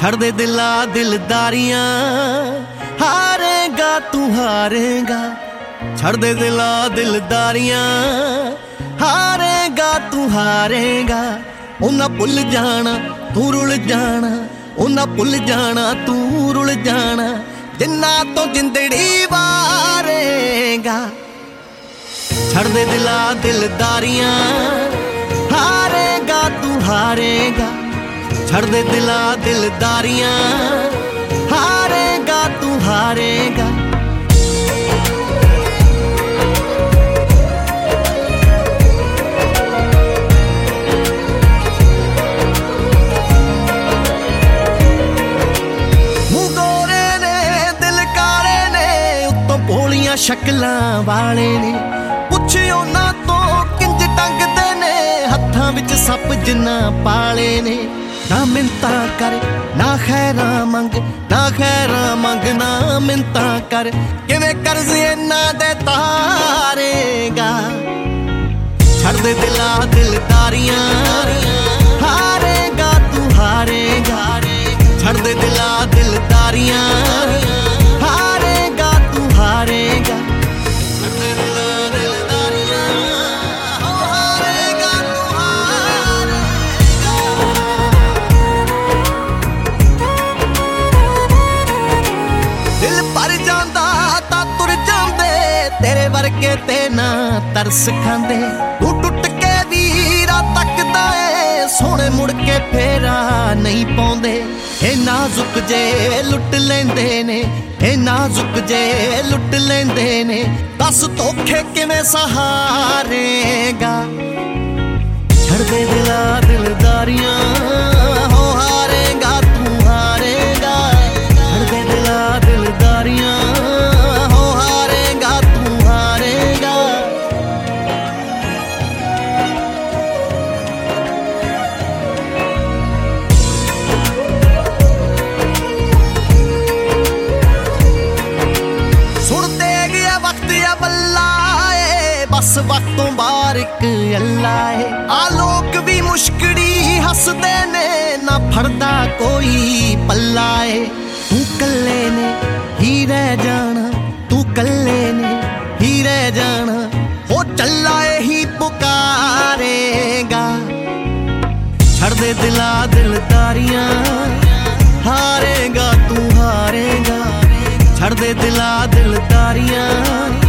ਛੱਡ ਦੇ ਦਿਲਾਂ ਦਿਲਦਾਰੀਆਂ, ਹਾਰੇਗਾ ਤੂੰ ਹਾਰੇਗਾ। ਛੱਡ ਦੇ ਦਿਲਾਂ ਦਿਲਦਾਰੀਆਂ, ਹਾਰੇਗਾ ਤੂੰ ਹਾਰੇਗਾ। ਉਹਨਾਂ ਭੁੱਲ ਜਾਣਾ ਤੂੰ ਰੁੱਲ ਜਾਣਾ, ਉਹਨਾਂ ਭੁੱਲ ਜਾਣਾ ਤੂੰ ਰੁੱਲ ਜਾਣਾ, ਜਿੰਨਾ ਤੋਂ ਜਿੰਦੜੀ ਵਾਰੇਗਾ। ਛੱਡ ਦੇ ਦਿਲਾਂ ਦਿਲਦਾਰੀਆਂ, ਹਾਰੇਗਾ ਤੂੰ ਹਾਰੇਗਾ। ਛੱਡ ਦੇ ਦਿਲਾਂ ਦਿਲਦਾਰੀਆਂ, ਹਾਰੇਗਾ ਤੂੰ ਹਾਰੇਗਾ। ਮੂੰਹ ਗੋਰੇ ਨੇ ਦਿਲ ਕਾਲੇ ਨੇ, ਉੱਤੋਂ ਭੋਲੀਆਂ ਸ਼ਕਲਾਂ ਵਾਲੇ ਨੇ। ਪੁੱਛ ਉਹਨਾਂ ਤੋਂ ਕਿੰਜ ਟੰਗਦੇ ਨੇ, ਹੱਥਾਂ ਵਿੱਚ ਸੱਪ ਜਿੰਨਾ ਪਾਲੇ ਨੇ। ਨਾ ਮਿੰਤਾਂ ਕਰ ਨਾ ਖੈਰਾਂ ਮੰਗ, ਨਾ ਖੈਰਾਂ ਮੰਗ ਨਾ ਮਿੰਤਾਂ ਕਰ, ਕਿਵੇਂ ਕਰਜ਼ ਇਹਨਾਂ ਦੇ ਤਾਰੇਗਾ। ਛੱਡ ਦੇ ਦਿਲਾਂ ਦਿਲਦਾਰੀਆਂ, ਹਾਰੇਗਾ ਤੂੰ ਹਾਰੇਗਾ। ਛੱਡ ਦੇ ਦਿਲਾਂ ਦਿਲਦਾਰੀਆਂ, ਹਾਰੇਗਾ ਤੂੰ ਹਾਰੇਗਾ। ਦਿਲ ਭਰ ਜਾਂਦਾ ਤਾਂ ਤੁਰ ਜਾਂਦੇ, ਤੇਰੇ ਵਰਗੇ ਤੇ ਨਾ ਤਰਸ ਖਾਂਦੇ। ਤੂੰ ਟੁੱਟ ਕੇ ਵੀਰਾ ਤੱਕਦਾ ਏ, ਸੋਹਣੇ ਮੁੜ ਕੇ ਫੇਰਾ ਨਹੀਂ ਪਾਉਂਦੇ। ਇਹ ਨਾਜ਼ੁਕ ਜੇ ਲੁੱਟ ਲੈਂਦੇ ਨੇ, ਇਹ ਨਾਜ਼ੁਕ ਜੇ ਲੁੱਟ ਲੈਂਦੇ ਨੇ। ਦੱਸ ਧੋਖੇ ਕਿਵੇਂ ਸਹਾਰੇਗਾ। ਛੱਡ ਦੇ ਦਿਲਾਂ ਦਿਲਦਾਰੀਆਂ, ਹੋ ਹਾਰੇਗਾ ਤੂੰ ਹਾਰੇਗਾ। ਛੱਡ ਦੇ ਦਿਲਾਂ ਦਿਲਦਾਰੀਆਂ, ਹੋ ਹਾਰੇਗਾ ਤੂੰ ਹਾਰੇਗਾ। ਸੁਣਦੇ ਗਿਆ ਵਕਤ ਆ ਬੱਲਾ ਏ, ਬਸ ਵਕਤੋਂ ਬਾਹਰ ਇੱਕ ਅੱਲਾ ਏ। ਆ ਲੋਕ ਵੀ ਮੁਸ਼ਕੜੀ ਹੱਸਦੇ ਨੇ, ਨਾ ਫੜਦਾ ਕੋਈ ਪੱਲਾ ਏ। ਤੂੰ ਕੱਲੇ ਨੇ ਹੀ ਰਹਿ ਜਾਣਾ, ਤੂੰ ਕੱਲੇ ਨੇ ਹੀ ਰਹਿ ਜਾਣਾ, ਹੋ ਚੱਲਾ ਇਹੀ ਪੁਕਾਰੇਗਾ। ਛੱਡ ਦੇ ਦਿਲਾਂ ਦਿਲਦਾਰੀਆਂ, ਹਾਰੇਗਾ ਤੂੰ ਹਾਰੇਗਾ। ਛੱਡ ਦੇ ਦਿਲਾਂ ਦਿਲਦਾਰੀਆਂ।